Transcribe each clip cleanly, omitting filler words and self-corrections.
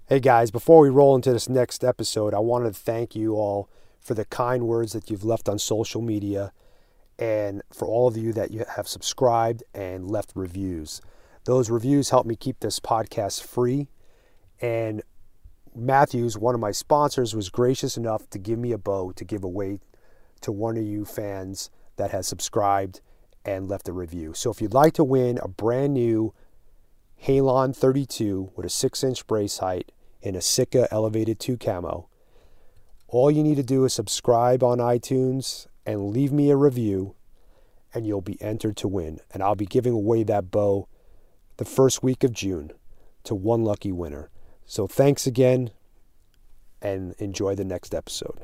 Hey guys, before we roll into this next episode, I wanted to thank you all for the kind words that you've left on social media and for all of you that you have subscribed and left reviews. Those reviews help me keep this podcast free, and Matthews, one of my sponsors, was gracious enough to give me a bow to give away to one of you fans that has subscribed and left a review. So if you'd like to win a brand new Halon 32 with a 6-inch brace height in a Sitka Elevated 2 camo, all you need to do is subscribe on iTunes and leave me a review, and you'll be entered to win. And I'll be giving away that bow the first week of June to one lucky winner. So thanks again, and enjoy the next episode.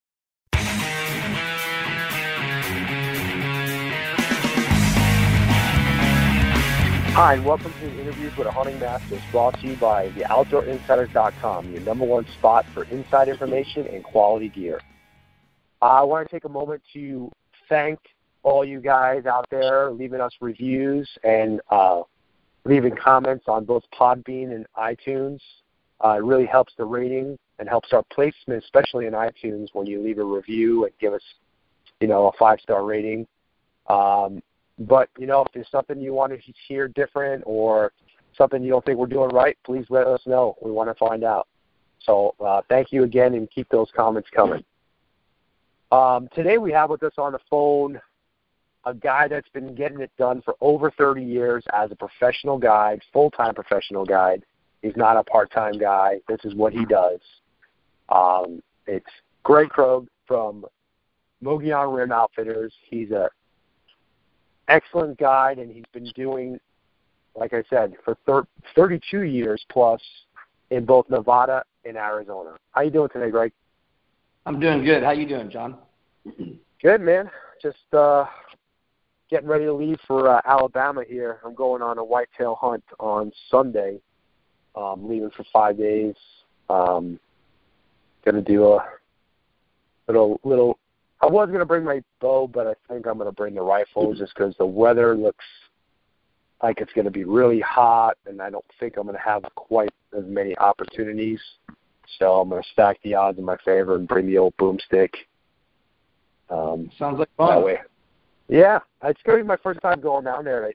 Hi, and welcome to Interviews with a Hunting Masters, brought to you by theoutdoorinsiders.com, your number one spot for inside information and quality gear. I want to take a moment to thank all you guys out there leaving us reviews and leaving comments on both Podbean and iTunes. It really helps the rating and helps our placement, especially in iTunes, when you leave a review and give us, a 5-star rating. But, if there's something you want to hear different or something you don't think we're doing right, please let us know. We want to find out. So thank you again, and keep those comments coming. Today we have with us on the phone a guy that's been getting it done for over 30 years as a professional guide, full-time professional guide. He's not a part-time guy. This is what he does. It's Greg Krogh from Mogollon Rim Outfitters. He's a excellent guide, and he's been doing, like I said, for 32 years plus in both Nevada and Arizona. How you doing today, Greg? I'm doing good. How you doing, John? Good, man. Just getting ready to leave for Alabama here. I'm going on a whitetail hunt on Sunday. Leaving for 5 days. Going to do a little. I was going to bring my bow, but I think I'm going to bring the rifle just because the weather looks like it's going to be really hot, and I don't think I'm going to have quite as many opportunities. So I'm going to stack the odds in my favor and bring the old boomstick. Sounds like fun. That way. Yeah, it's going to be my first time going down there.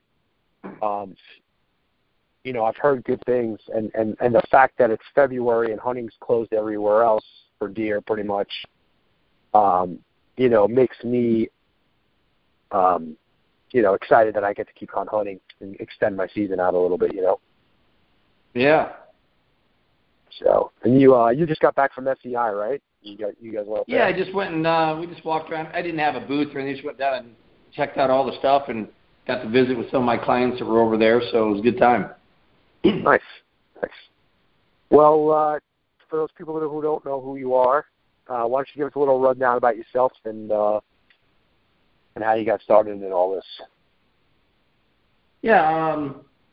I've heard good things, and the fact that it's February and hunting's closed everywhere else for deer pretty much, makes me, excited that I get to keep on hunting and extend my season out a little bit, Yeah. So, and you just got back from SEI, right? You guys went up there? Yeah, I just went and we just walked around. I didn't have a booth or anything. Just went down and checked out all the stuff and got to visit with some of my clients that were over there, so it was a good time. Nice. Well, for those people who don't know who you are, why don't you give us a little rundown about yourself and how you got started in all this? Yeah,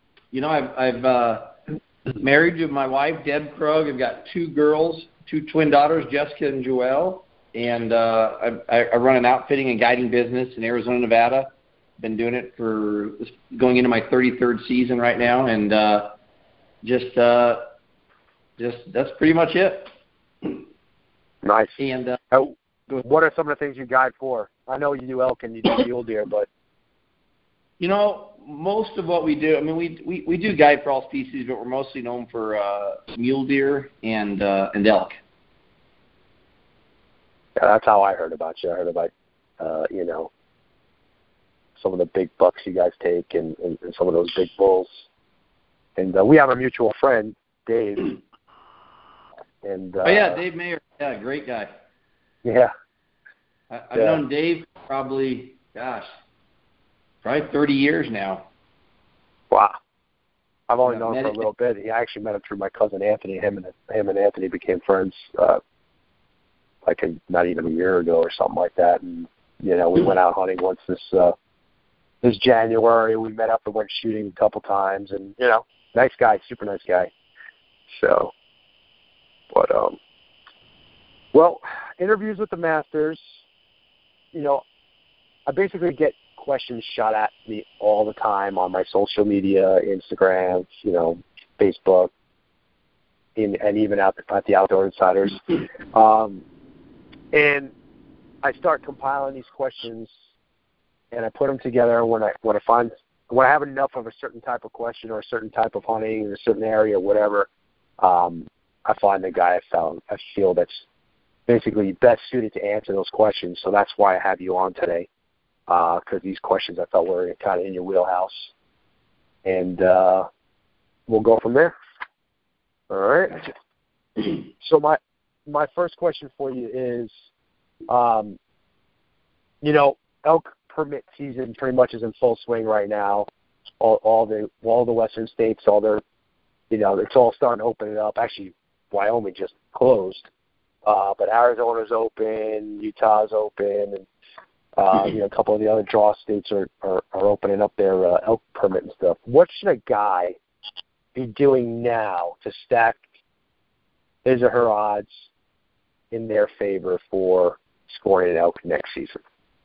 I've married to my wife, Deb Krogh. I've got 2 girls, 2 twin daughters, Jessica and Joelle, and I run an outfitting and guiding business in Arizona, Nevada. Been doing it for going into my 33rd season right now, and just that's pretty much it. Nice. And what are some of the things you guide for? I know you do elk and you do mule deer, but most of what we do, I mean, we do guide for all species, but we're mostly known for mule deer and elk. Yeah, that's how I heard about you. I heard about some of the big bucks you guys take and some of those big bulls. And we have a mutual friend, Dave. And Dave Mayer. Yeah, great guy. Yeah. I've known Dave probably 30 years now. Wow. I've only known him for a little bit. I actually met him through my cousin Anthony. Him and Anthony became friends not even a year ago or something like that. And, we went out hunting once this January. We met up and went shooting a couple times. And, nice guy, super nice guy. So, but, interviews with the Masters, I basically get questions shot at me all the time on my social media, Instagram, Facebook. and even at the Outdoor Insiders. And I start compiling these questions, and I put them together. When I have enough of a certain type of question or a certain type of hunting in a certain area or whatever, I find the guy I feel that's basically best suited to answer those questions. So that's why I have you on today, because these questions I felt were kind of in your wheelhouse. And we'll go from there. All right. So my first question for you is, elk permit season pretty much is in full swing right now. All the western states, it's all starting to open it up. Actually, Wyoming just closed, but Arizona's open, Utah's open, and a couple of the other draw states are opening up their elk permit and stuff. What should a guy be doing now to stack his or her odds in their favor for scoring an elk next season?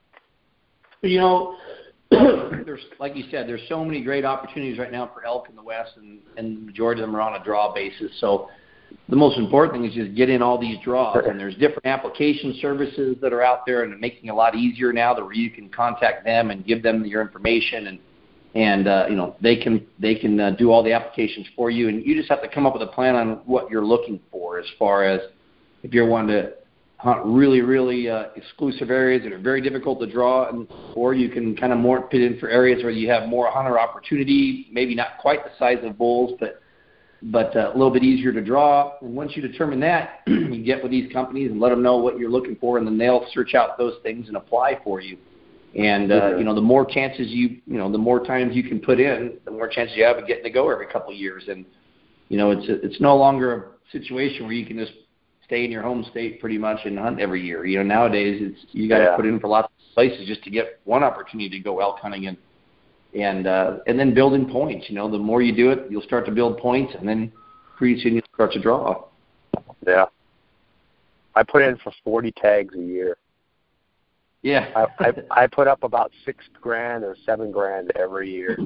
There's, like you said, there's so many great opportunities right now for elk in the West, and the majority of them are on a draw basis. So the most important thing is just get in all these draws. And there's different application services that are out there, and it's making it a lot easier now that where you can contact them and give them your information, and they can do all the applications for you. And you just have to come up with a plan on what you're looking for, as far as if you're wanting to hunt really, really exclusive areas that are very difficult to draw, or you can kind of more fit in for areas where you have more hunter opportunity, maybe not quite the size of bulls, but a little bit easier to draw. And once you determine that, you get with these companies and let them know what you're looking for, and then they'll search out those things and apply for you. And the more chances the more times you can put in, the more chances you have of getting to go every couple of years. And it's no longer a situation where you can just stay in your home state pretty much and hunt every year. Nowadays you got to put in for lots of places just to get one opportunity to go elk hunting, and then building points. The more you do it, you'll start to build points, and then pretty soon you'll start to draw. Yeah, I put in for 40 tags a year. Yeah, I put up about $6,000 or $7,000 every year.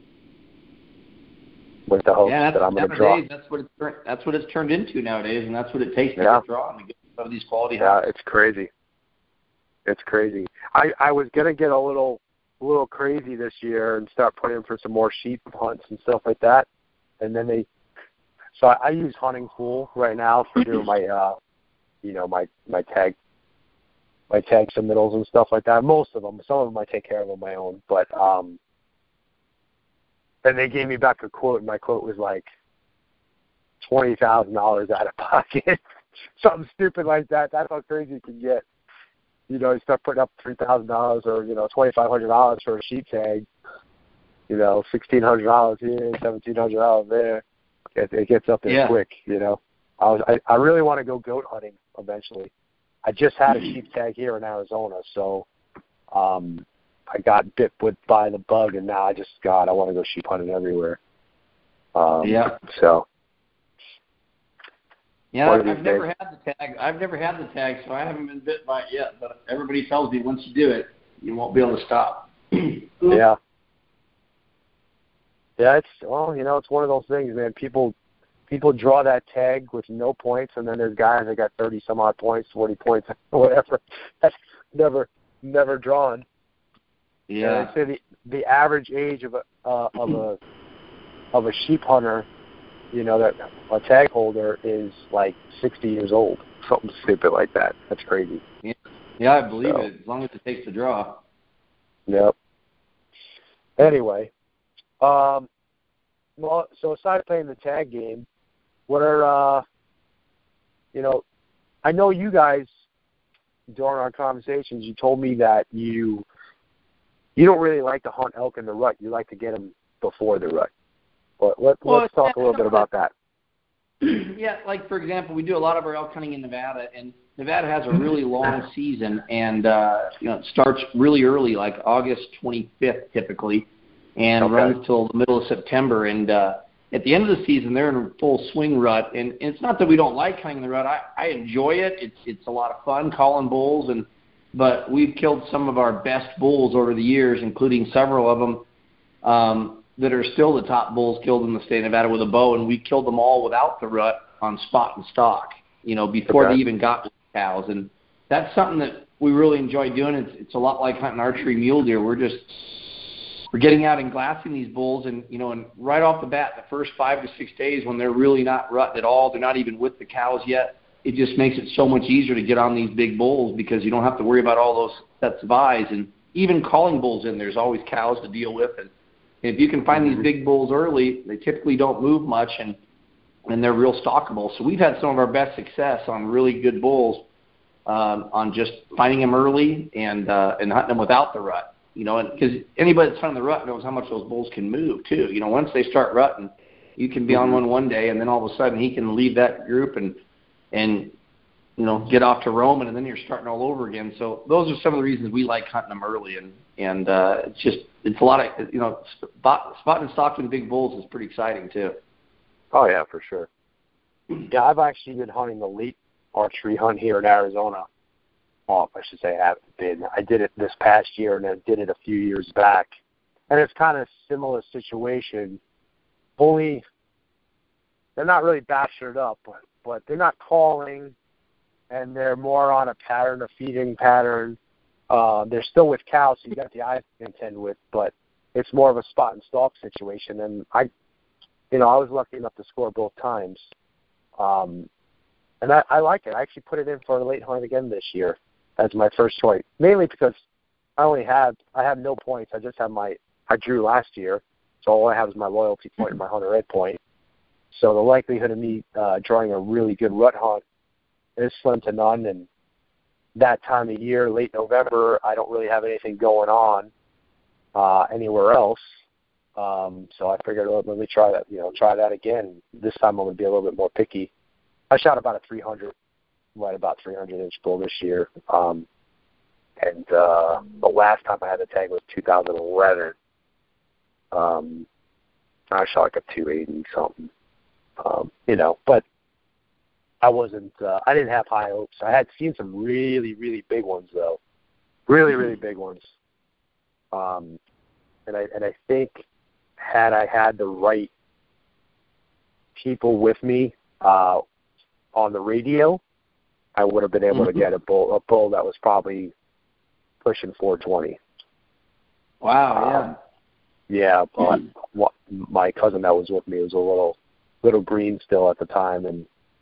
With the hopes that I'm going to draw. That's what it's turned into nowadays, and that's what it takes to get draw and get some of these quality hunts. Yeah, it's crazy. It's crazy. I was going to get a little crazy this year and start putting in for some more sheep hunts and stuff like that, and then so I use Hunting Pool right now for doing my my tag submittals and stuff like that. Most of them, some of them I take care of on my own, but and they gave me back a quote, and my quote was like $20,000 out of pocket, something stupid like that. That's how crazy it can get. You start putting up $3,000 or $2,500 for a sheep tag. $1,600 here, $1,700 there. It gets up there quick. I really want to go goat hunting eventually. I just had a sheep tag here in Arizona, so I got bit by the bug, and now I want to go sheep hunting everywhere. So. Yeah, I've never had the tag. So I haven't been bit by it yet. But everybody tells me once you do it, you won't be able to stop. Yeah. Yeah, it's one of those things, man. People draw that tag with no points, and then there's guys that got 30 some odd points, 40 points, whatever. That's never drawn. Yeah. And I'd say the average age of a sheep hunter, that a tag holder is like 60 years old, something stupid like that. That's crazy. Yeah, I believe it. As long as it takes the draw. Yep. Anyway, so aside playing the tag game, what are I know you guys during our conversations, you told me that you don't really like to hunt elk in the rut. You like to get them before the rut. But let's talk a little bit about that. Yeah, like for example, we do a lot of our elk hunting in Nevada, and Nevada has a really long season, and it starts really early, like August 25th typically, and runs till the middle of September. And at the end of the season, they're in full swing rut, and it's not that we don't like hunting the rut. I enjoy it. It's a lot of fun calling bulls, but we've killed some of our best bulls over the years, including several of them that are still the top bulls killed in the state of Nevada with a bow, and we killed them all without the rut. on spot and stock, before they even got cows. And that's something that we really enjoy doing. It's a lot like hunting archery mule deer. We're getting out and glassing these bulls, and and right off the bat, the first 5 to 6 days when they're really not rutting at all, they're not even with the cows yet. It just makes it so much easier to get on these big bulls because you don't have to worry about all those sets of eyes. And even calling bulls in, there's always cows to deal with. And if you can find these big bulls early, they typically don't move much, and they're real stockable. So we've had some of our best success on really good bulls on just finding them early and hunting them without the rut. And because anybody that's hunting the rut knows how much those bulls can move too. Once they start rutting, you can be on one day, and then all of a sudden he can leave that group and get off to roaming, and then you're starting all over again. So those are some of the reasons we like hunting them early, and it's a lot of spotting and stalking big bulls is pretty exciting too. Oh yeah, for sure. Yeah, I've actually been hunting the late archery hunt here in Arizona. I should say I haven't been. I did it this past year, and I did it a few years back, and it's kind of a similar situation. Only they're not really bachelor'd up, but they're not calling, and they're more on a pattern, a feeding pattern. They're still with cows, so you got the eye to contend with, but it's more of a spot and stalk situation. And I was lucky enough to score both times, and I like it. I actually put it in for a late hunt again this year as my first choice, mainly because I have no points. I drew last year, so all I have is my loyalty point and my hunter ed point. So the likelihood of me drawing a really good rut hunt is slim to none. And that time of year, late November, I don't really have anything going on anywhere else. So I figured, let me try that again. This time I'm going to be a little bit more picky. I shot about a 300, right about 300-inch bull this year. And the last time I had the tag was 2011. I shot like a 280 something. But I wasn't, I didn't have high hopes. I had seen some really, really big ones though. Really, really big ones. And I think had I had the right people with me, on the radio, I would have been able to get a bull that was probably pushing 420. Wow, yeah. But my cousin that was with me was a little green still at the time, and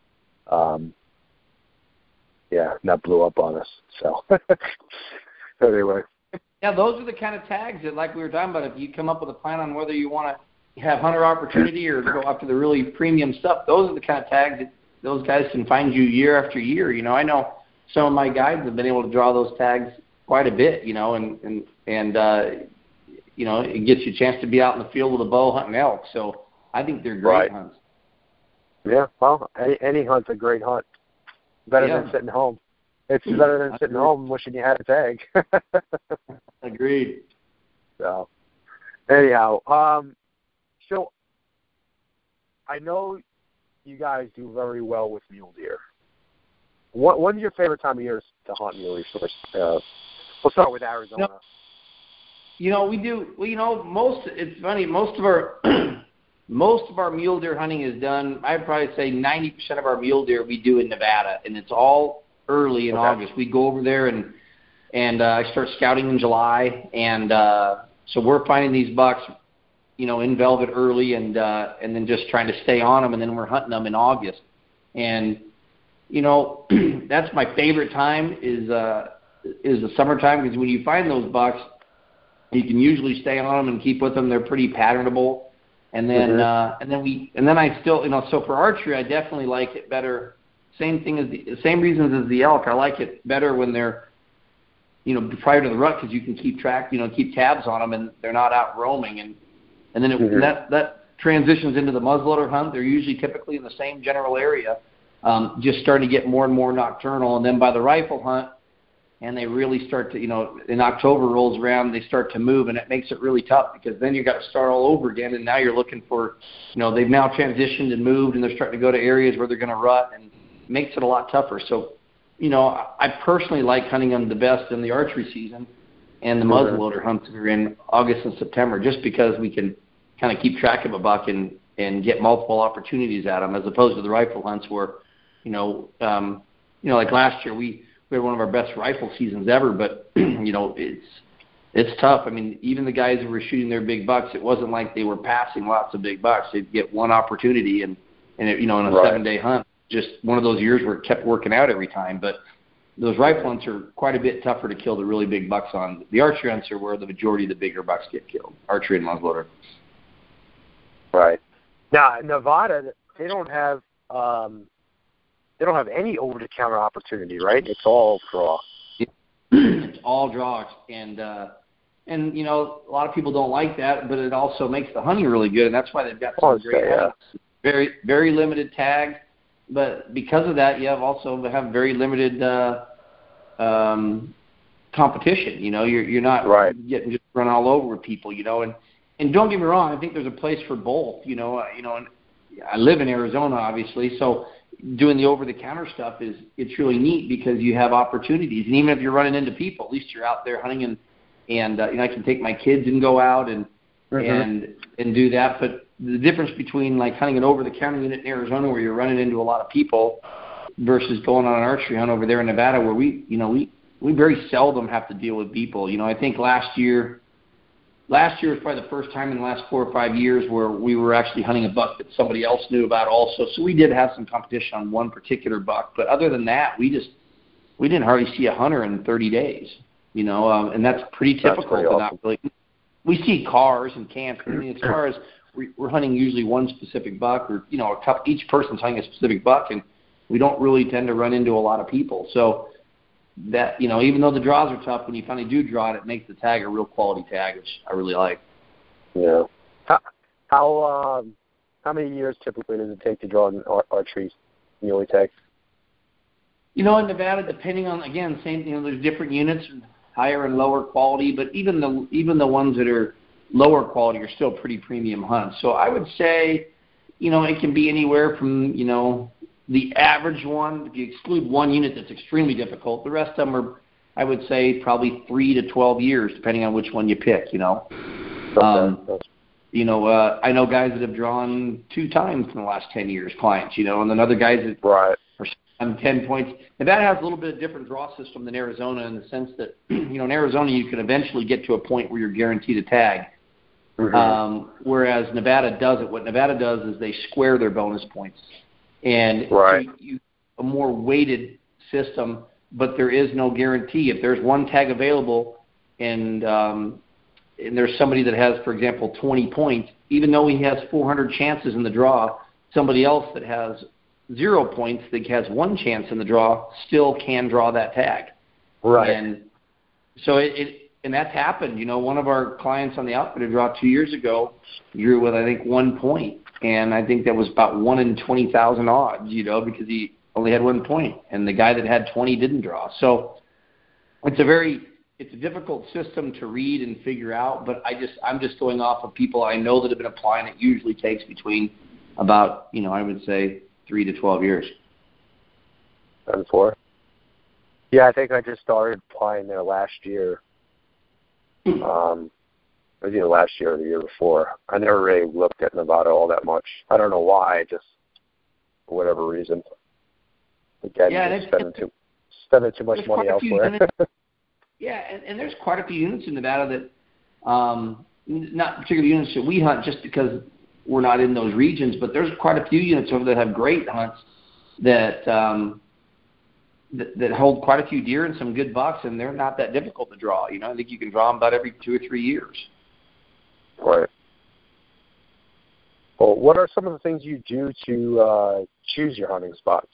that blew up on us. So anyway. Yeah, those are the kind of tags that, like we were talking about, if you come up with a plan on whether you want to have hunter opportunity or go after the really premium stuff, those are the kind of tags that those guys can find you year after year. I know some of my guides have been able to draw those tags quite a bit, and it gets you a chance to be out in the field with a bow hunting elk. So I think they're great hunts. Yeah, well, any hunt's a great hunt. Better than sitting home. It's better than sitting home wishing you had a tag. Agreed. So, anyhow, so I know you guys do very well with mule deer. When's your favorite time of year to hunt mule deer? We'll start with Arizona. We do. It's funny. Most of our mule deer hunting is done. I'd probably say 90% of our mule deer we do in Nevada, and it's all early in August. We go over there and I start scouting in July, and so we're finding these bucks, in velvet early, and then just trying to stay on them, and then we're hunting them in August. And that's my favorite time is the summertime, because when you find those bucks, you can usually stay on them and keep with them. They're pretty patternable. And then I still, so for archery, I definitely like it better. Same reasons as the elk. I like it better when they're, prior to the rut, because you can keep track, keep tabs on them, and they're not out roaming. And then that transitions into the muzzleloader hunt. They're usually typically in the same general area, just starting to get more and more nocturnal. And then by the rifle hunt, and they really start to, in October rolls around, they start to move, and it makes it really tough, because then you've got to start all over again, and now you're looking for, they've now transitioned and moved, and they're starting to go to areas where they're going to rut, and it makes it a lot tougher. So, I personally like hunting them the best in the archery season, and the muzzleloader hunts are in August and September, just because we can kind of keep track of a buck in and get multiple opportunities at them, as opposed to the rifle hunts where, like last year we had one of our best rifle seasons ever, but it's tough. I mean, even the guys who were shooting their big bucks, it wasn't like they were passing lots of big bucks. They'd get one opportunity, and in a 7-day hunt, just one of those years where it kept working out every time. But those rifle hunts are quite a bit tougher to kill the really big bucks on. The archery hunts are where the majority of the bigger bucks get killed, archery and muzzleloader. Right. Now, Nevada, they don't have any over-the-counter opportunity, right? It's all draw. It's all draws, and a lot of people don't like that, but it also makes the hunting really good, and that's why they've got some great very, very limited tags. But because of that, you have very limited competition. You're not getting just run all over people. And don't get me wrong, I think there's a place for both. And I live in Arizona, obviously, so doing the over-the-counter stuff it's really neat because you have opportunities. And even if you're running into people, at least you're out there hunting, and I can take my kids and go out and do that. But the difference between like hunting an over-the-counter unit in Arizona where you're running into a lot of people versus going on an archery hunt over there in Nevada where we very seldom have to deal with people. I think last year was probably the first time in the last 4 or 5 years where we were actually hunting a buck that somebody else knew about also. So we did have some competition on one particular buck. But other than that, we didn't hardly see a hunter in 30 days, and that's pretty typical. We see cars and camps. I mean, as far as we're hunting usually one specific buck or, each person's hunting a specific buck, and we don't really tend to run into a lot of people. So that, even though the draws are tough, when you finally do draw it, it makes the tag a real quality tag, which I really like. Yeah. How many years typically does it take to draw an archery muley tag? In Nevada, depending on, again, same thing, there's different units, higher and lower quality, but even the ones that are lower quality are still pretty premium hunts. So I would say, it can be anywhere from, the average one, if you exclude one unit that's extremely difficult, the rest of them are, I would say, probably 3 to 12 years, depending on which one you pick, I know guys that have drawn 2 times in the last 10 years, clients, and then other guys that are on 10 points. And that has a little bit of different draw system than Arizona in the sense that, in Arizona you can eventually get to a point where you're guaranteed a tag. Whereas Nevada doesn't. What Nevada does is they square their bonus points. And you a more weighted system, but there is no guarantee. If there's one tag available and there's somebody that has, for example, 20 points, even though he has 400 chances in the draw, somebody else that has 0 points that has 1 chance in the draw still can draw that tag. Right. And so and that's happened. One of our clients on the outfitter draw 2 years ago drew with, I think, 1 point. And I think that was about 1 in 20,000 odds, because he only had 1 point. And the guy that had 20 didn't draw. So it's a difficult system to read and figure out. But I'm just going off of people I know that have been applying. It usually takes between about, I would say 3 to 12 years. 4. Yeah, I think I just started applying there last year. It was either last year or the year before. I never really looked at Nevada all that much. I don't know why, just for whatever reason. Again, spending too much money elsewhere. And there's quite a few units in Nevada that, not particular units that we hunt just because we're not in those regions, but there's quite a few units over there that have great hunts that hold quite a few deer and some good bucks, and they're not that difficult to draw. I think you can draw them about every 2 or 3 years. Right. Well, what are some of the things you do to choose your hunting spots?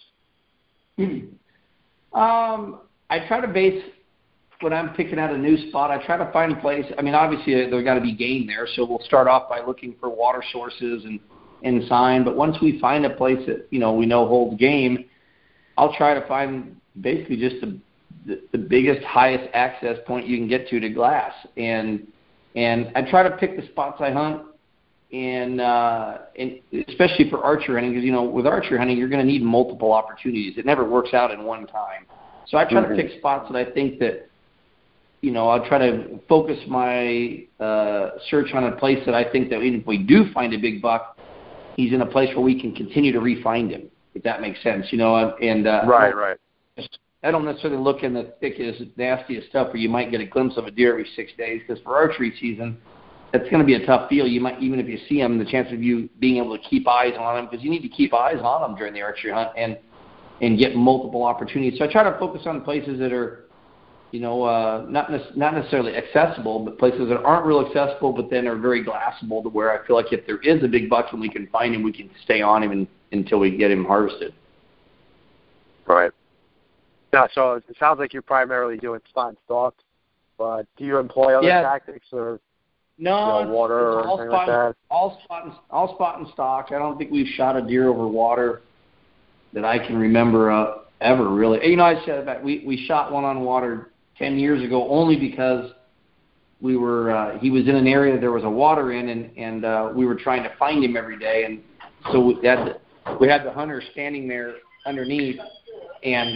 I try to base, when I'm picking out a new spot, I try to find a place. I mean, obviously, there's got to be game there, so we'll start off by looking for water sources and sign. But once we find a place that, we know holds game, I'll try to find basically just the biggest, highest access point you can get to glass. And I try to pick the spots I hunt, and especially for archery hunting, because, with archery hunting, you're going to need multiple opportunities. It never works out in one time. So I try to pick spots that I think that, I'll try to focus my search on a place that I think that even if we do find a big buck, he's in a place where we can continue to re-find him, if that makes sense, and Right. I don't necessarily look in the thickest, nastiest stuff where you might get a glimpse of a deer every 6 days, because for archery season, that's going to be a tough field. You might, even if you see him, the chance of you being able to keep eyes on him, because you need to keep eyes on him during the archery hunt and get multiple opportunities. So I try to focus on places that are, not necessarily accessible, but places that aren't real accessible, but then are very glassable, to where I feel like if there is a big buck and we can find him, we can stay on him until we get him harvested. Right. Yeah, so it sounds like you're primarily doing spot and stalk, but do you employ other tactics or water or anything like that? All spot and stalk. I don't think we've shot a deer over water that I can remember ever, really. I said that we shot one on water 10 years ago, only because we were he was in an area there was a water in, and we were trying to find him every day, and so we had the hunter standing there underneath, and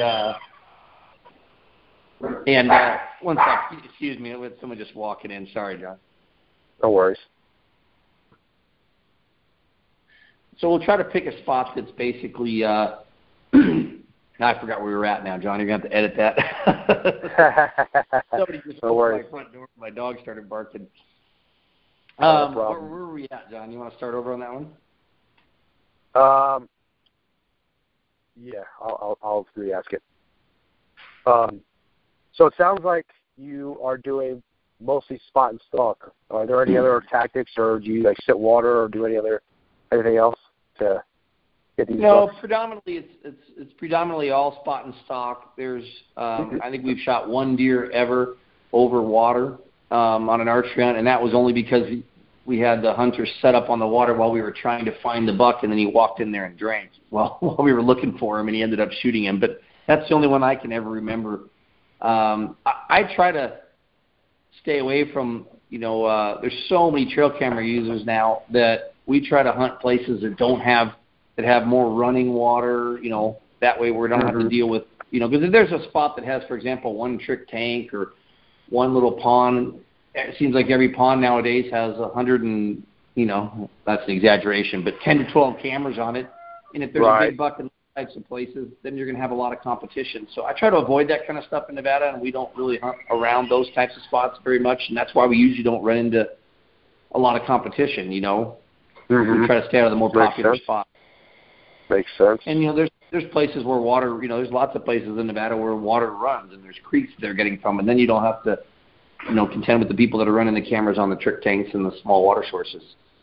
one second, excuse me, with someone just walking in. Sorry, John. No worries. So we'll try to pick a spot that's basically now I forgot where we were at now, John. You're going to have to edit that. Somebody just opened my front door. My dog started barking. No where were we at, John? You want to start over on that one? Yeah, I'll re-ask it. So it sounds like you are doing mostly spot and stalk. Are there any other tactics, or do you sit water, or do anything else to get these? No, bucks? predominantly it's predominantly all spot and stalk. There's I think we've shot one deer ever over water on an archery hunt, and that was only because we had the hunter set up on the water while we were trying to find the buck, and then he walked in there and drank while we were looking for him, and he ended up shooting him. But that's the only one I can ever remember. I try to stay away from, there's so many trail camera users now that we try to hunt places that have more running water, that way we don't have to deal with, because if there's a spot that has, for example, one trick tank or one little pond, it seems like every pond nowadays has 100 and, that's an exaggeration, but 10 to 12 cameras on it. And if there's a big buck in those types of places, then you're going to have a lot of competition. So I try to avoid that kind of stuff in Nevada, and we don't really hunt around those types of spots very much. And that's why we usually don't run into a lot of competition, We try to stay out of the more popular spots. Makes sense. And, there's places where water, there's lots of places in Nevada where water runs, and there's creeks they're getting from, and then you don't have to, contend with the people that are running the cameras on the trick tanks and the small water sources.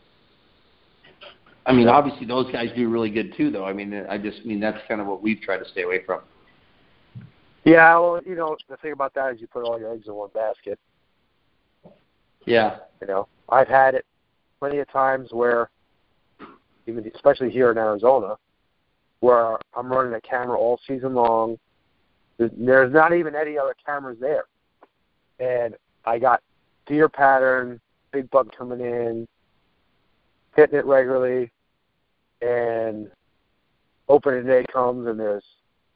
I mean, obviously those guys do really good too, though. I mean, that's kind of what we've tried to stay away from. Yeah, well, the thing about that is you put all your eggs in one basket. Yeah. I've had it plenty of times where, especially here in Arizona, where I'm running a camera all season long. There's not even any other cameras there. And I got deer pattern, big buck coming in, hitting it regularly, and opening day comes and there's,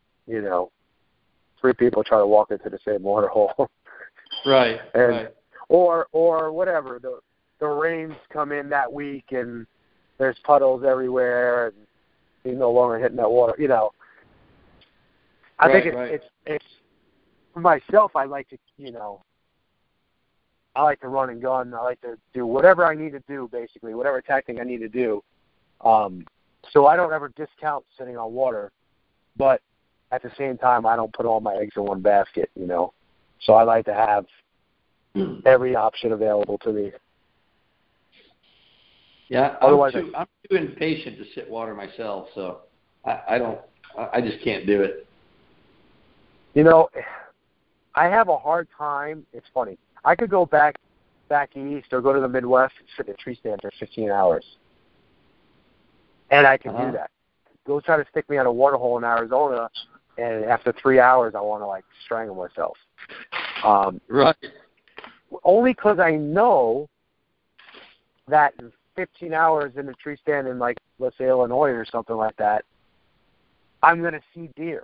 3 people try to walk into the same water hole. Right. Or whatever. The rains come in that week and there's puddles everywhere and you're no longer hitting that water. I think it's for myself. I like to I like to run and gun. I like to do whatever I need to do, basically whatever tactic I need to do. So I don't ever discount sitting on water, but at the same time, I don't put all my eggs in one basket. So I like to have every option available to me. Yeah, I'm too impatient to sit water myself, so I just can't do it. I have a hard time. It's funny. I could go back east or go to the Midwest and sit in a tree stand for 15 hours. And I can do that. Go try to stick me on a water hole in Arizona, and after 3 hours, I want to, strangle myself. Right. Only because I know that 15 hours in a tree stand in, let's say, Illinois or something like that, I'm going to see deer.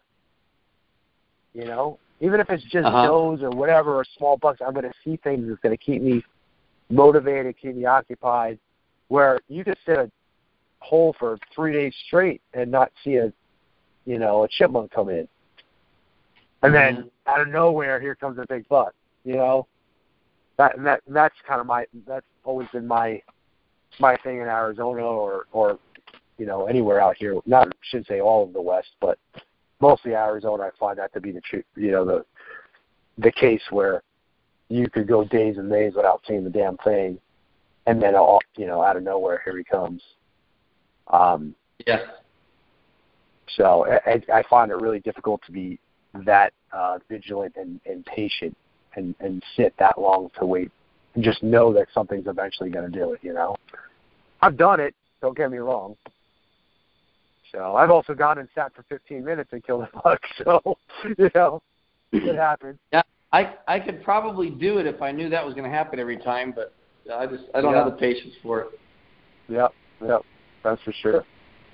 Even if it's just does or whatever, or small bucks, I'm going to see things that's going to keep me motivated, keep me occupied, where you could sit hole for 3 days straight and not see a chipmunk come in. And then out of nowhere, here comes a big buck, That's kind of that's always been my thing in Arizona or anywhere out here. Not, shouldn't say all of the West, but mostly Arizona. I find that to be the case where you could go days and days without seeing the damn thing, and then out of nowhere, here he comes. Yeah. So I find it really difficult to be that vigilant and patient and sit that long to wait and just know that something's eventually going to do it. I've done it. Don't get me wrong. So I've also gone and sat for 15 minutes and killed a buck. So it happens. Yeah, I could probably do it if I knew that was going to happen every time, but I don't have the patience for it. Yep, that's for sure.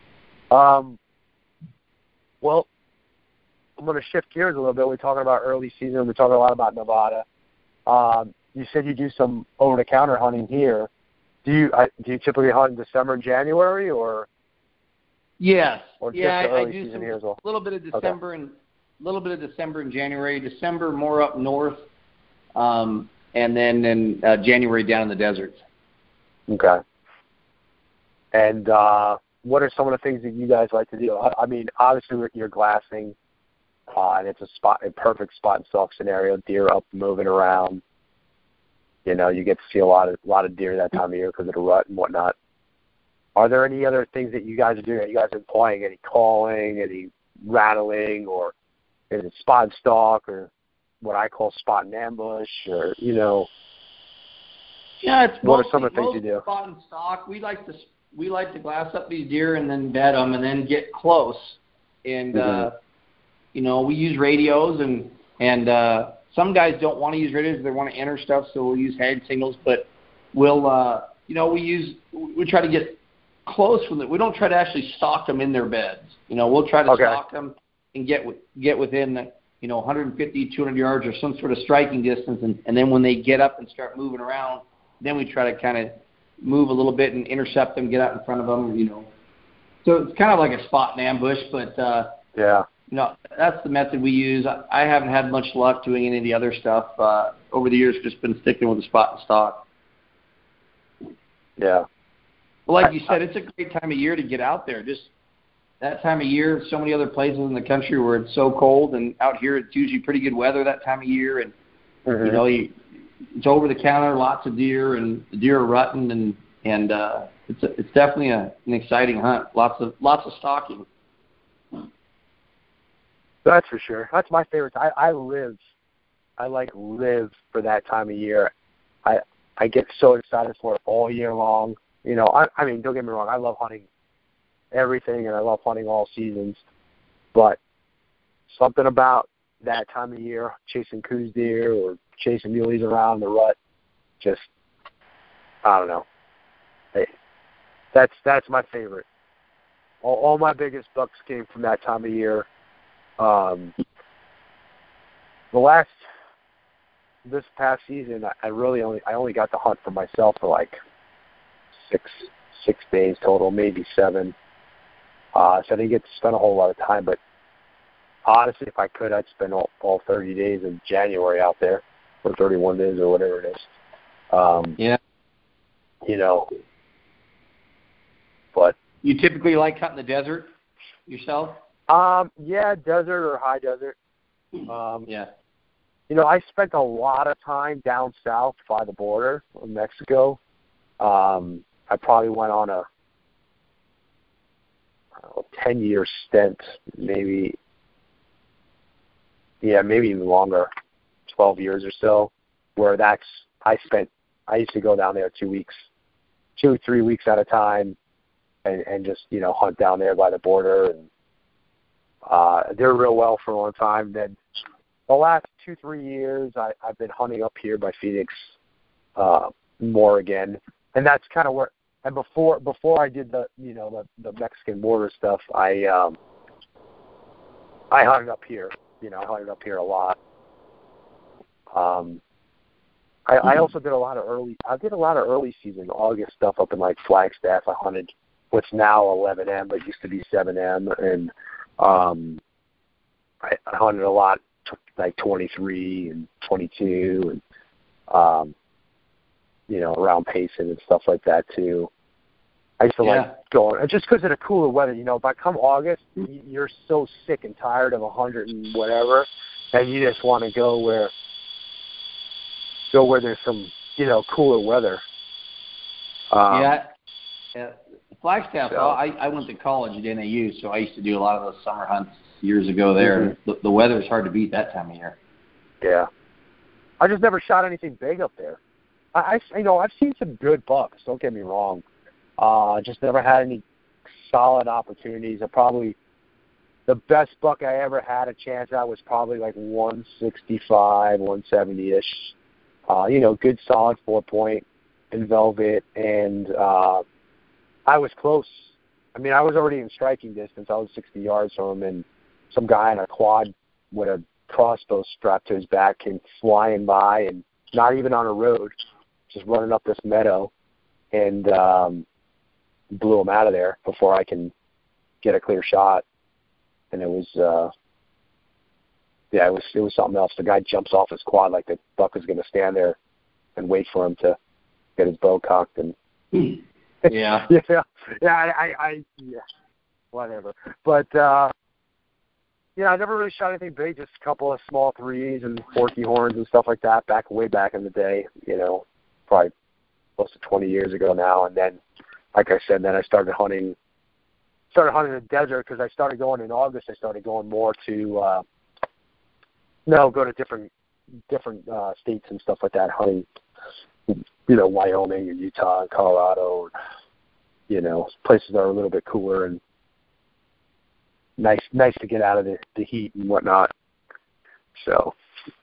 Well, I'm going to shift gears a little bit. We're talking about early season. We're talking a lot about Nevada. You said you do some over-the-counter hunting here. Do you typically hunt in December and January, or? Yes. Or just yeah, the early I do season here as well? a little bit of December and January. December more up north, and then in January down in the deserts. Okay. And what are some of the things that you guys like to do? I mean, obviously you're glassing, and it's a perfect spot and stalk scenario. Deer up, moving around. You get to see a lot of deer that time of year because of the rut and whatnot. Are there any other things that you guys are doing? Are you guys employing any calling, any rattling, or is it spot and stalk, or what I call spot and ambush, or Yeah, it's what are some of the things you do? Spot and stalk. We like to glass up these deer and then bed them and then get close. And we use radios and some guys don't want to use radios; they want to enter stuff, so we'll use hand signals. But we'll we try to get close from it. We don't try to actually stalk them in their beds. We'll try to stalk them and get within 150, 200 yards or some sort of striking distance, and then when they get up and start moving around, then we try to kind of move a little bit and intercept them, get out in front of them. So it's kind of like a spot and ambush, but that's the method we use. I haven't had much luck doing any of the other stuff over the years. Just been sticking with the spot and stalk. Yeah. Well, like you said, it's a great time of year to get out there. Just that time of year, so many other places in the country where it's so cold, and out here it's usually pretty good weather that time of year. And it's over the counter, lots of deer, and the deer are rutting, and it's definitely an exciting hunt. Lots of stalking. That's for sure. That's my favorite. I live for that time of year. I get so excited for it all year long. I mean, don't get me wrong. I love hunting everything, and I love hunting all seasons. But something about that time of year, chasing coos deer or chasing muleys around the rut, just, I don't know. Hey, that's my favorite. All my biggest bucks came from that time of year. This past season, I only got to hunt for myself for like six days total, maybe 7. So I didn't get to spend a whole lot of time. But honestly, if I could, I'd spend all 30 days of January out there, or 31 days, or whatever it is. But you typically like hunting the desert yourself? Yeah, desert or high desert. I spent a lot of time down south by the border of Mexico. I probably went on a 10-year stint, maybe even longer, 12 years or so, where I used to go down there 2 weeks, 2-3 weeks at a time, and just, hunt down there by the border, and did real well for a long time. Then the last 2-3 years, I've been hunting up here by Phoenix more again, and that's kind of where. And before I did the Mexican border stuff, I hunted up here. I hunted up here a lot. I also did a lot of early season August stuff up in like Flagstaff. I hunted what's now 11M, but used to be 7M, and I hunted a lot, like 23 and 22, and around Payson and stuff like that too. I used to like going, just because of the cooler weather. By come August, you're so sick and tired of 100 and whatever, and you just want to go where there's some cooler weather. Flagstaff. So, I went to college at NAU, so I used to do a lot of those summer hunts years ago there. Mm-hmm. The weather's hard to beat that time of year. Yeah, I just never shot anything big up there. I've seen some good bucks. Don't get me wrong. Just never had any solid opportunities. Probably the best buck I ever had a chance at was probably like 165, 170-ish. Good solid 4-point in velvet, and I was close. I mean, I was already in striking distance. I was 60 yards from him, and some guy on a quad with a crossbow strapped to his back came flying by, and not even on a road, just running up this meadow, and blew him out of there before I can get a clear shot. And it was it was something else. The guy jumps off his quad like the buck was going to stand there and wait for him to get his bow cocked, and yeah, whatever. But I never really shot anything big. Just a couple of small 3s and forky horns and stuff like that. Way back in the day, probably close to 20 years ago now. And then, like I said, then I started hunting the desert because I started going in August. I started going more to go to different states and stuff like that, hunting, Wyoming and Utah and Colorado, and, places that are a little bit cooler and nice to get out of the heat and whatnot. So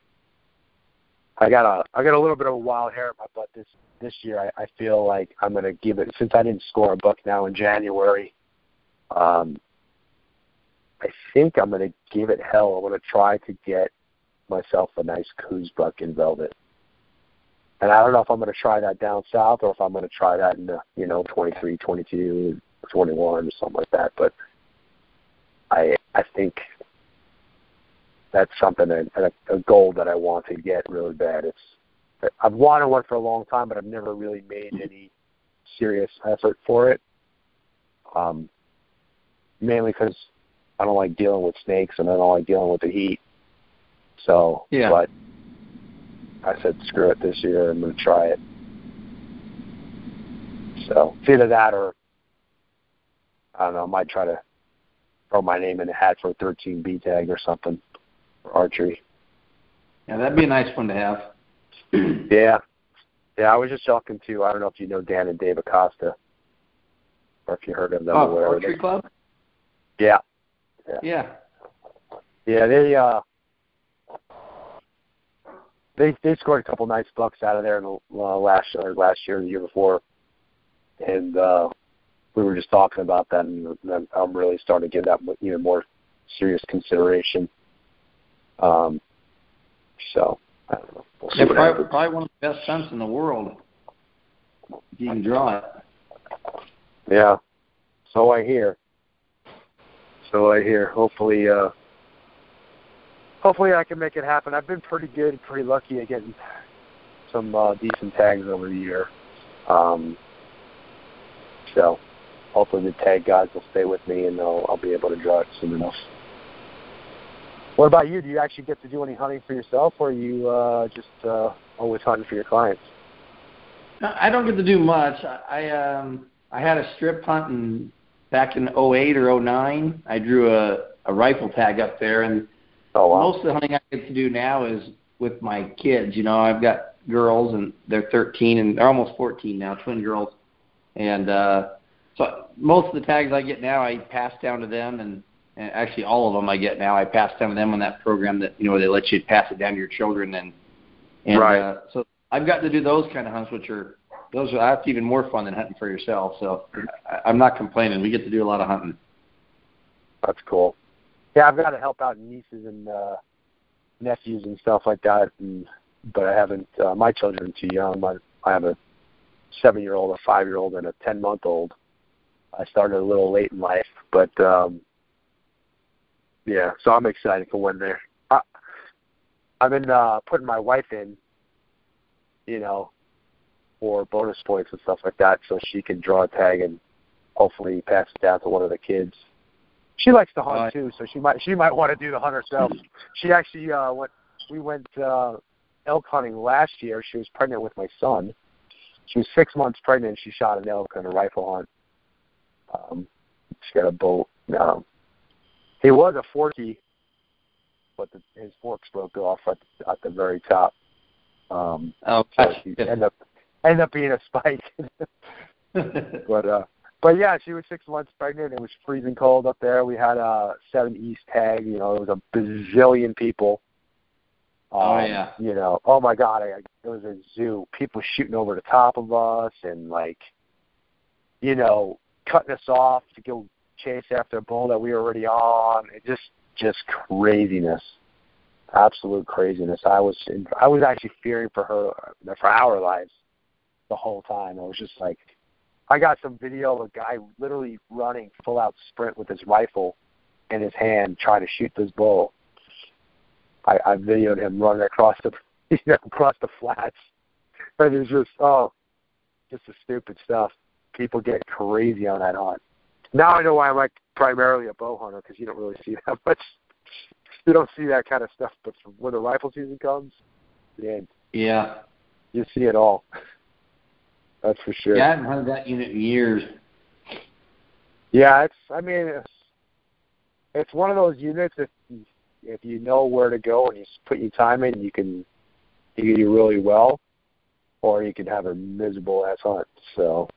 I got a little bit of a wild hair in my butt this year. I feel like I'm going to give it, since I didn't score a buck now in January, I think I'm going to give it hell. I'm going to try to get myself a nice Coues buck in velvet. And I don't know if I'm going to try that down south or if I'm going to try that in the, 23, 22, 21 or something like that. But I think that's something, a goal that I want to get really bad. I've wanted one for a long time, but I've never really made any serious effort for it. Mainly because I don't like dealing with snakes and I don't like dealing with the heat. So, yeah. But I said, screw it this year. I'm going to try it. So it's either that or, I don't know, I might try to throw my name in the hat for a 13B tag or something for archery. Yeah, that'd be a nice one to have. Yeah. Yeah, I was just talking to, I don't know if you know Dan and Dave Acosta, or if you heard of them or whatever. Archery Club? Yeah. Yeah. Yeah, they scored a couple nice bucks out of there in last year, the year before, and we were just talking about that, and I'm really starting to give that even more serious consideration. So I don't know. We'll see probably one of the best hunts in the world. If you can draw it. Yeah. So I hear. Hopefully I can make it happen. I've been pretty good, pretty lucky at getting some decent tags over the year. So hopefully the tag guys will stay with me and I'll be able to draw it soon enough. What about you? Do you actually get to do any hunting for yourself, or are you just always hunting for your clients? I don't get to do much. I had a strip hunt back in 08 or 09. I drew a rifle tag up there, and most of the hunting I get to do now is with my kids. I've got girls, and they're 13, and they're almost 14 now, twin girls. And so most of the tags I get now, I pass down to them, and actually all of them I get now, I pass down to them on that program that, they let you pass it down to your children. And right. So I've gotten to do those kind of hunts, that's even more fun than hunting for yourself. So I'm not complaining. We get to do a lot of hunting. That's cool. Yeah, I've got to help out nieces and nephews and stuff like that, but I haven't. My children are too young. I have a 7-year-old, a 5-year-old, and a 10-month-old, I started a little late in life, but yeah, so I'm excited for when they're. I've been putting my wife in, you know, for bonus points and stuff like that, so she can draw a tag and hopefully pass it down to one of the kids. She likes to hunt too, so she might want to do the hunt herself. She actually we went elk hunting last year. She was pregnant with my son. She was 6 months pregnant. She shot an elk on a rifle hunt. She got a bolt. He was a forky, but his forks broke off at the very top. Okay. Ended up being a spike. But yeah, she was 6 months pregnant. It was freezing cold up there. We had a 7 East tag. You know, it was a bazillion people. Yeah. You know, oh my God, it was a zoo. People shooting over the top of us and, like, you know, cutting us off to go chase after a bull that we were already on. It just craziness, absolute craziness. I was actually fearing for our lives the whole time. I was just like, I got some video of a guy literally running full out sprint with his rifle in his hand trying to shoot this bull. I videoed him running across the flats. And it was just the stupid stuff. People get crazy on that hunt. Now I know why I'm like primarily a bow hunter, because you don't really see that much. You don't see that kind of stuff, but when the rifle season comes, yeah, you see it all. That's for sure. Yeah, I haven't hunted that unit in years. Yeah, it's one of those units if you know where to go and you put your time in, you can do really well, or you can have a miserable ass hunt. So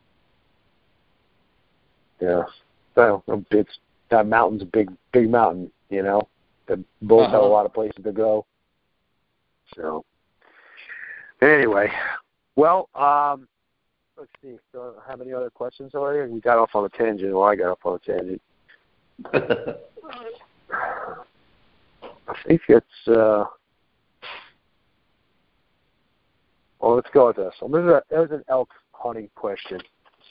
yeah, so that mountain's a big mountain, you know. The bulls have a lot of places to go. So anyway, well, let's see. Do I have any other questions already? We got off on a tangent. Well, I got off on a tangent. I think it's. Well, let's go with this. There's an elk hunting question.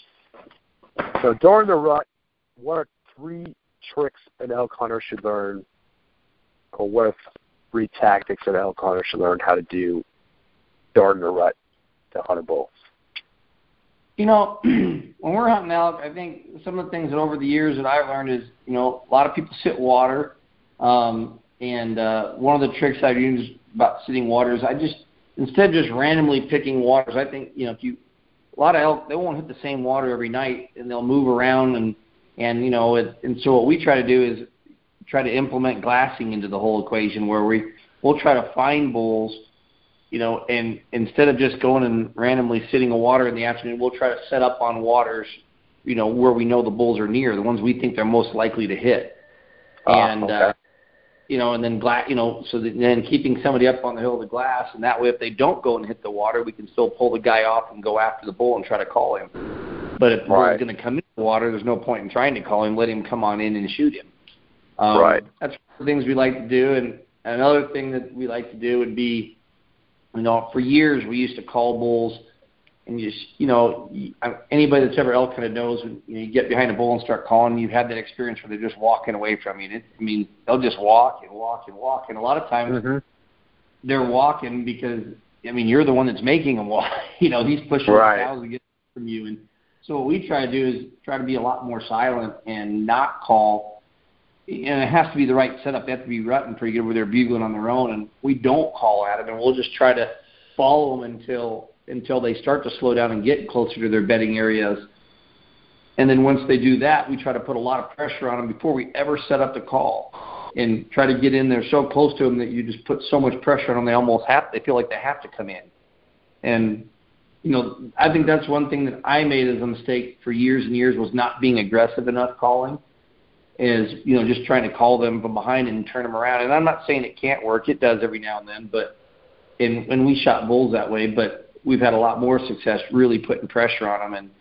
So during the rut, what are 3 tricks an elk hunter should learn, or what are 3 tactics an elk hunter should learn how to do during the rut to hunt a bull? You know, when we're hunting elk, I think some of the things that over the years that I've learned is, you know, a lot of people sit water. And one of the tricks I've used about sitting water is instead of just randomly picking waters, I think, you know, a lot of elk, they won't hit the same water every night, and they'll move around, and you know, and so what we try to do is try to implement glassing into the whole equation, where we'll try to find bulls, you know, and instead of just going and randomly sitting a water in the afternoon, we'll try to set up on waters, you know, where we know the bulls are near, the ones we think they're most likely to hit. Okay. You know, and then then keeping somebody up on the hill of the glass, and that way if they don't go and hit the water, we can still pull the guy off and go after the bull and try to call him. But if the bull's going to come in the water, there's no point in trying to call him. Let him come on in and shoot him. That's one of the things we like to do. And another thing that we like to do would be, you know, for years we used to call bulls, and just, you know, anybody that's ever elk hunted knows when you get behind a bull and start calling, you've had that experience where they're just walking away from you. They'll just walk and walk and walk, and a lot of times they're walking because, you're the one that's making them walk. You know, he's pushing the cows to get from you. And so what we try to do is try to be a lot more silent and not call. And it has to be the right setup. They have to be rutting pretty good where they're bugling on their own, and we don't call at them, and we'll just try to follow them until they start to slow down and get closer to their bedding areas. And then once they do that, we try to put a lot of pressure on them before we ever set up the call, and try to get in there so close to them that you just put so much pressure on them they feel like they have to come in. And, you know, I think that's one thing that I made as a mistake for years and years, was not being aggressive enough calling, is, you know, just trying to call them from behind and turn them around. And I'm not saying it can't work. It does every now and then, but when we shot bulls that way, but we've had a lot more success really putting pressure on them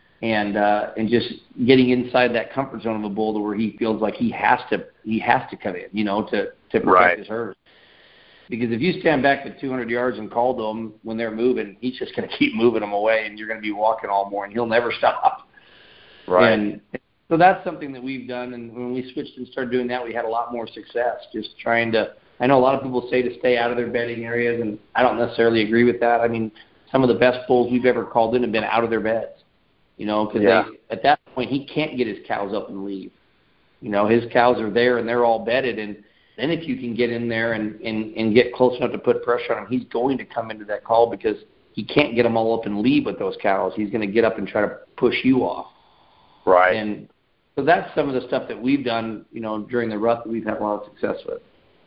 and just getting inside that comfort zone of a bull to where he feels like he has to come in, you know, to protect his herd. Because if you stand back at 200 yards and call to him when they're moving, he's just going to keep moving them away, and you're going to be walking all morning. He'll never stop. Right. And so that's something that we've done. And when we switched and started doing that, we had a lot more success. Just trying to. I know a lot of people say to stay out of their bedding areas, and I don't necessarily agree with that. I mean, some of the best bulls we've ever called in have been out of their beds. Because at that point he can't get his cows up and leave. His cows are there and they're all bedded, and then if you can get in there and get close enough to put pressure on him, he's going to come into that call because he can't get them all up and leave with those cows. He's going to get up and try to push you off. Right. And so that's some of the stuff that we've done, during the rut that we've had a lot of success with.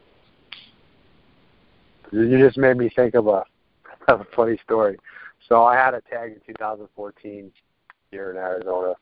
You just made me think of a funny story. So I had a tag in 2014 here in Arizona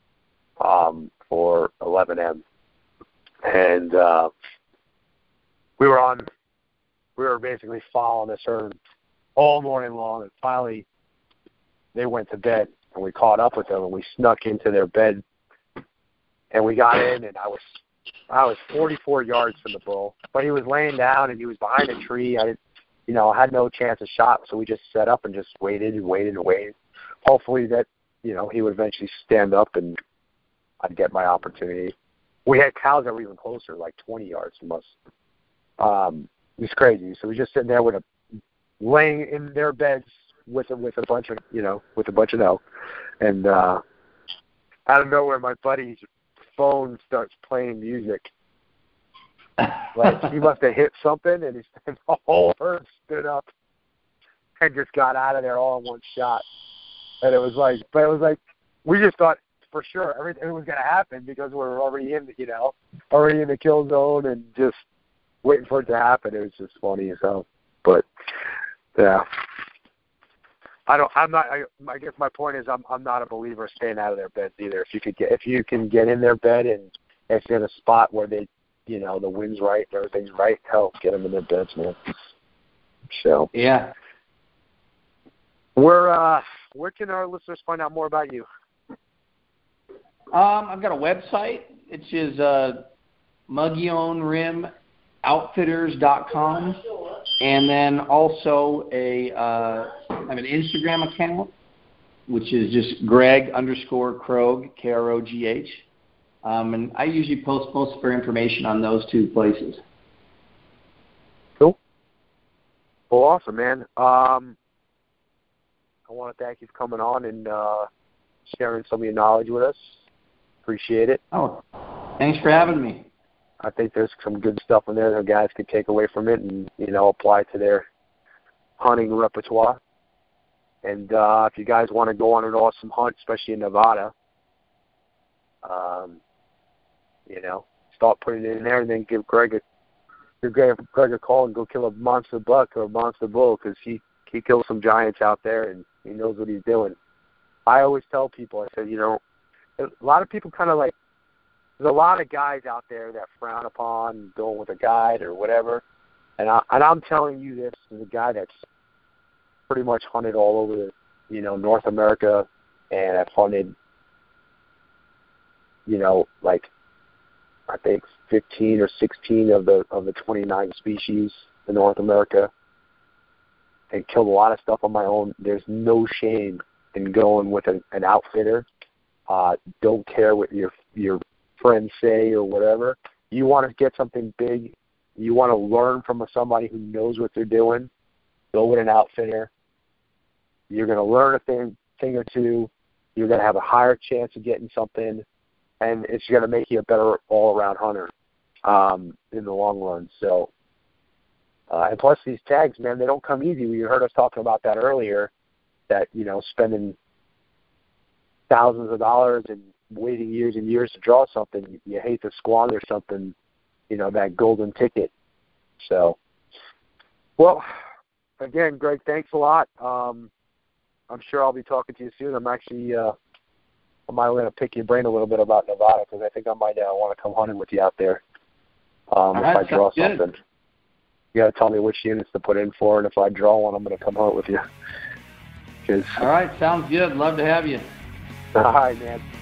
for 11M, and we were basically following this herd all morning long, and finally they went to bed, and we caught up with them, and we snuck into their bed, and we got in, and I was 44 yards from the bull, but he was laying down and he was behind a tree. I had no chance of shot, so we just set up and just waited and waited and waited. Hopefully that, he would eventually stand up and I'd get my opportunity. We had cows that were even closer, like 20 yards from us. It was crazy. So we just sitting there laying in their beds with a bunch of elk, and out of nowhere, my buddy's phone starts playing music. Like he must have hit something, and the whole herd stood up and just got out of there all in one shot. And it was like we just thought for sure everything was going to happen because we were already in the kill zone and just waiting for it to happen. It was just funny as hell. But yeah, I guess my point is I'm not a believer of staying out of their beds either. If you can get in their bed and it's in a spot where they, the wind's right and everything's right, hell, get them in their beds, man. So yeah. Where can our listeners find out more about you? I've got a website. It is MuggyOnRimOutfitters.com, and then also I have an Instagram account, which is just Greg_Krogh, Krogh. And I usually post most of our information on those two places. Cool. Well, awesome, man. I want to thank you for coming on and sharing some of your knowledge with us. Appreciate it. Oh, thanks for having me. I think there's some good stuff in there that guys can take away from it and, apply to their hunting repertoire. And if you guys want to go on an awesome hunt, especially in Nevada, start putting it in there and then give Greg a call and go kill a monster buck or a monster bull, because he kills some giants out there and he knows what he's doing. I always tell people, I said, a lot of people kind of like, there's a lot of guys out there that frown upon going with a guide or whatever. And I'm telling you this as a guy that's pretty much hunted all over North America, and I've hunted, I think 15 or 16 of the 29 species in North America, and killed a lot of stuff on my own. There's no shame in going with an outfitter. Don't care what your friends say or whatever. You want to get something big. You want to learn from somebody who knows what they're doing. Go with an outfitter. You're going to learn a thing or two. You're going to have a higher chance of getting something, and it's going to make you a better all-around hunter in the long run. So, and plus these tags, man, they don't come easy. You heard us talking about that earlier, that, spending thousands of dollars and waiting years and years to draw something, you hate to squander something, that golden ticket. So, well, again, Greg, thanks a lot. I'm sure I'll be talking to you soon. I'm actually, I might want to pick your brain a little bit about Nevada, because I think I might want to come hunting with you out there. If I draw something. You got to tell me which units to put in for, and if I draw one, I'm going to come hunt with you. All right, sounds good. Love to have you. All right, man.